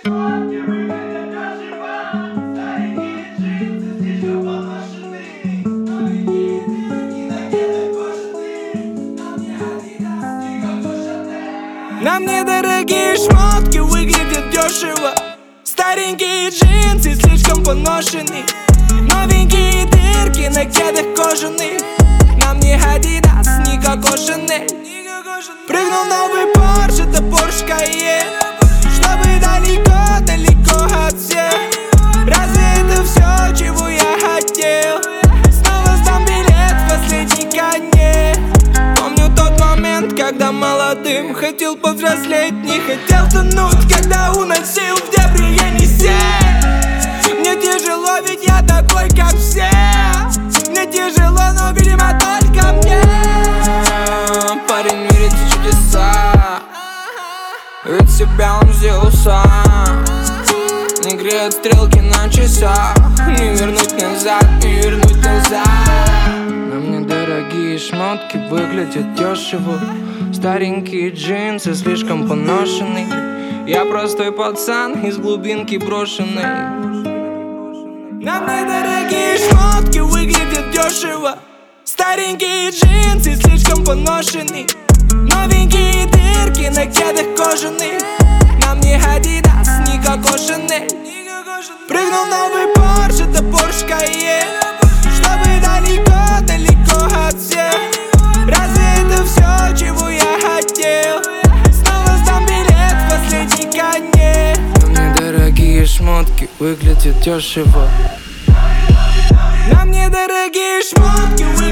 На мне дорогие шмотки, выглядят дешево. Старенькие джинсы, слишком поношенные. Новенькие дырки на кедах кожаных. На мне Адидас, не Коко-Шанель. Прыгнул новый Порш, это Порш Кайен. Чтобы далеко от всех. Разве это все, чего я хотел? Снова сдам билет в последний конец. Помню тот момент, когда молодым хотел повзрослеть, не хотел тонуть, когда уносил в дебри Енисей. Мне тяжело, ведь я такой, как все. Мне тяжело, но, видимо, только мне. Парень верит в чудеса, ведь себя он сделал сам. Не греют стрелки на часах. Не вернуть назад, не вернуть назад. На мне дорогие шмотки, выглядят дешево. Старенькие джинсы, слишком поношенные. Я простой пацан из глубинки брошенной. На мне дорогие шмотки, выглядят дешево. Старенькие джинсы, слишком поношенные. Новенькие дырки на кедах кожаных. На мне Адидас, не Коко-Шанель. Прыгнул новый Порш, это Порш Кайен. Чтобы далеко от всех. Разве это все, чего я хотел? Снова сдам билет в последний конец. На мне дорогие шмотки, выглядят дешево. На мне дорогие шмотки,